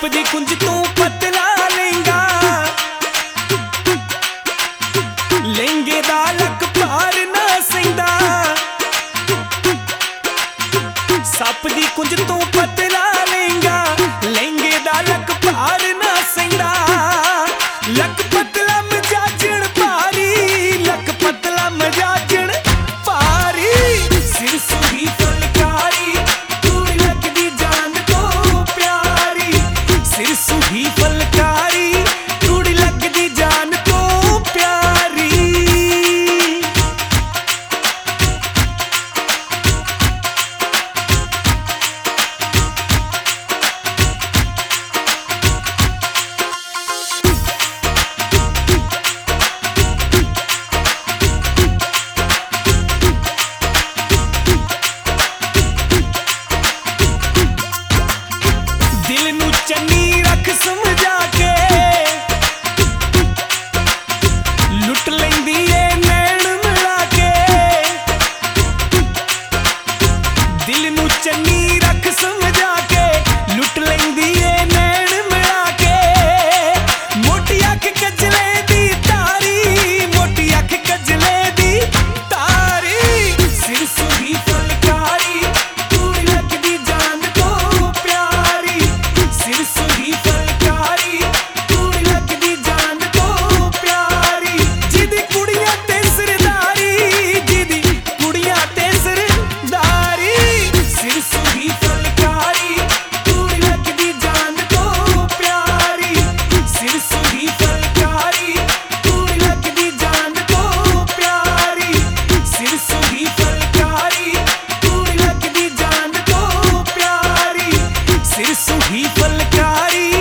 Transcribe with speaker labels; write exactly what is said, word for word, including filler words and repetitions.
Speaker 1: सप दी कुंज तू पतला लेंगा, लेंगे दा लक पार ना सैंदा। सप दी कुंज तू पतला लेंगा, लेंगे दा लक पार ना सैंदा। लक पतला मजाजण पारी, लक पतला मजाजण पारी। सिर सुही फलकारी तूड़ी लगदी जान तो प्यारी। सिर सुही फलकारी तूड़ी लगदी जान तो प्यारी। दिल नू चन्नी रख समझा के लुट लैंदी ए नैन मिला के। दिल नू चन्नी रख समझा के लुट लैंदी ए नैन मिला के। मोटी अख कजले दी तारी, मोटी अख कजले दी तारी। सिर सुही फलकारी तूड़ी लगदी जान तो प्यारी। सिर सुही फलकारी तूड़ी लगदी जान तो प्यारी। जिदी कुड़ियां ते सरदारी, जिदी कुड़ियां ते सरदारी। सिर सुही फलकारी तूड़ी लगदी जान तो प्यारी। सिर सुही फलकारी तूड़ी लगदी जान तो प्यारी। सिर सुही फलकारी तूड़ी लगदी जान तो प्यारी। सिर सुही फलकारी